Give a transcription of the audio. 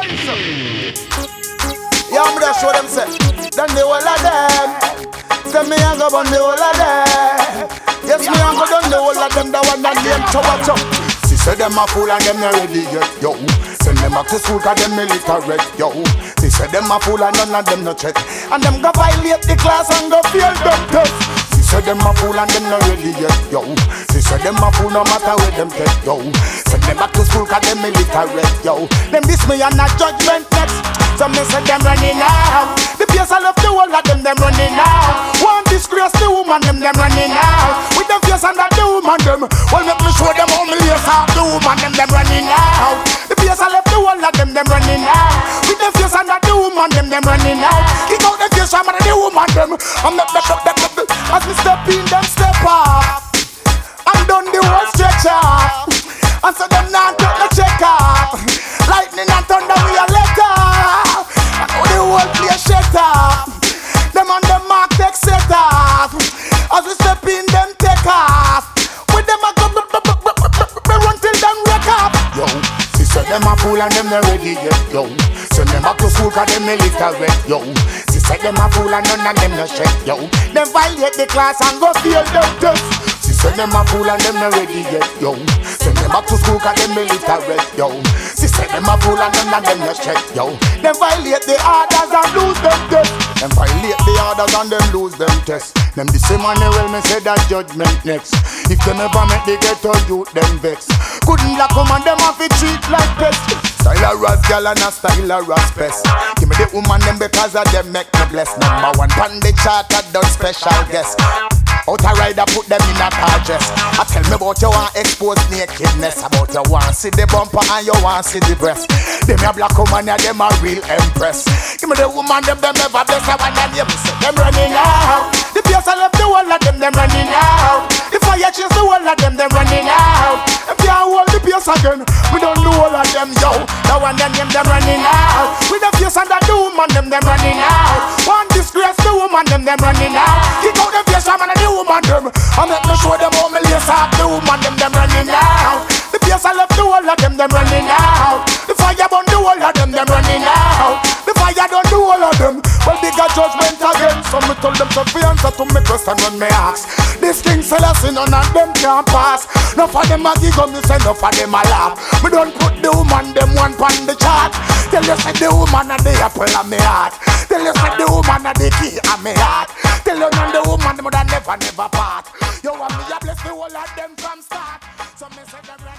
Yeah, I'm gonna show them say, then the whole of them. Say me and go on the whole of them. Yes, me and go down the whole of them. The one that name Chowa Chop. She said them a fool and them not ready yet, yo. Send them back to school 'cause them illiterate, yo. She said them a fool and none of them no check. And them go violate the class and go fail them test. She said them a fool and them not ready yet, yo. She said them a fool no matter where them take, yo. Send them back to school 'cause them illiterate, yo. Them this me and a judgment next. So me say them running out. The place I love the whole of them running out. One disgrace the woman them running out. With them face under the woman them. Well make me show them how me lace off the woman them running out. The place I love the whole of them running out. With them face under the woman them running out. Kick out the face from under the woman them. And make as me step in them step off. I'm done the whole stretch off. And so them not take the check off. Lightning and thunder we a let off. And now the whole place shut off. Them on the mark take set off. As we step in them take off. With them a go run till them wake up. Yo, she said them a fool and them not ready yet. Yo, send them back to school 'cause them illiterate. Yo, she said them a fool and none of them no check. Yo, them violate the class and go fail them test. She said them a fool and them not ready yet, yo. Send them back to school 'cause them illiterate, yo. She said them a fool and none of them not check, yo. Them violate the orders and lose them test. Them violate the orders and them lose them test. Them the same man well me say that judgment next. If them ever make the ghetto youth them vex. Couldn't black woman them have to treat like pest. Style a ras gal and a style a ras pest. Give me the woman them because of them make me bless. Number one pan the chart I done special guest. Out a rider put them in a car dress. I tell me about you want expose nakedness. About you want see the bumper and you want see the breast. Them a black woman and them a real empress. Give me the woman them ever bless. I want them you say them running out. The place I left the whole of them running out. If I chase the whole of them running out. If you hold the place again, we don't know all of them yo. The one them running out. With the face under the woman them running out. One disgrace the woman them running out. Kick out the face from under the woman them. I make me show them how me lace off the woman them running out. The place I left the whole of them running out. The fire burn the whole of them running out. The fire don't do all of them. Well bigger judgment again. So me tell them to be answer to me question when me ask. This King Selassie none of them can pass. Enough of them a giggle me say enough of them a laugh. Me don't put the woman them one pan the chart. Tell you say the woman of the apple of me heart. Tell you say the woman of the key of me heart. Tell you none the woman them would never part. You want me a bless the whole of them from start. So me say them